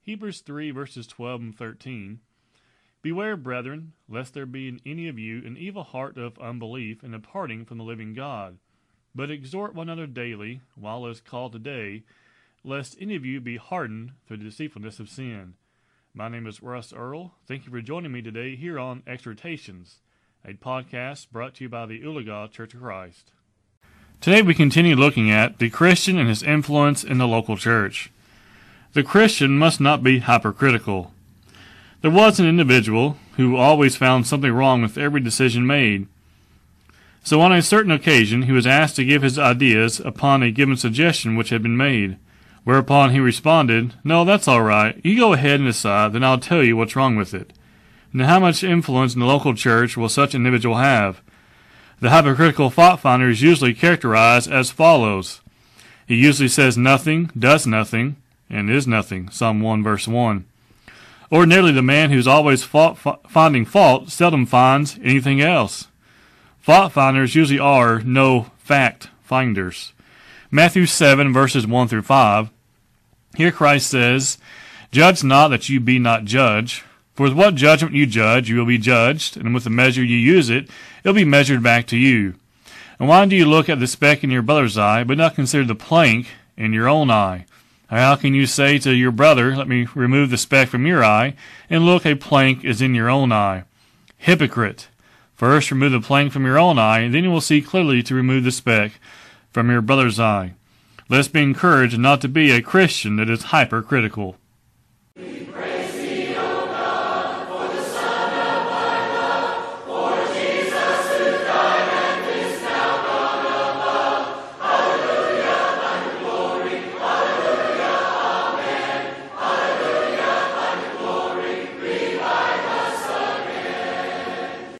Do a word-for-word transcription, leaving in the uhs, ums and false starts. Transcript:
Hebrews three, verses twelve and thirteen. Beware, brethren, lest there be in any of you an evil heart of unbelief and departing from the living God. But exhort one another daily, while it is called today, lest any of you be hardened through the deceitfulness of sin. My name is Russ Earl. Thank you for joining me today here on Exhortations, a podcast brought to you by the Oologah Church of Christ. Today we continue looking at the Christian and his influence in the local church. The Christian must not be hypercritical. There was an individual who always found something wrong with every decision made. So on a certain occasion he was asked to give his ideas upon a given suggestion which had been made, whereupon he responded, "No, that's all right. You go ahead and decide, then I'll tell you what's wrong with it." Now how much influence in the local church will such an individual have? The hypocritical fault finder is usually characterized as follows. He usually says nothing, does nothing, and is nothing. Psalm one verse one. Ordinarily, the man who's always fault, finding fault seldom finds anything else. Fault finders usually are no fact finders. Matthew seven, verses one through five. Here Christ says, "Judge not that you be not judged. For with what judgment you judge, you will be judged, and with the measure you use it, it will be measured back to you. And why do you look at the speck in your brother's eye, but not consider the plank in your own eye? How can you say to your brother, 'Let me remove the speck from your eye,' and look, a plank is in your own eye? Hypocrite! First remove the plank from your own eye, and then you will see clearly to remove the speck from your brother's eye." Let us be encouraged not to be a Christian that is hypercritical.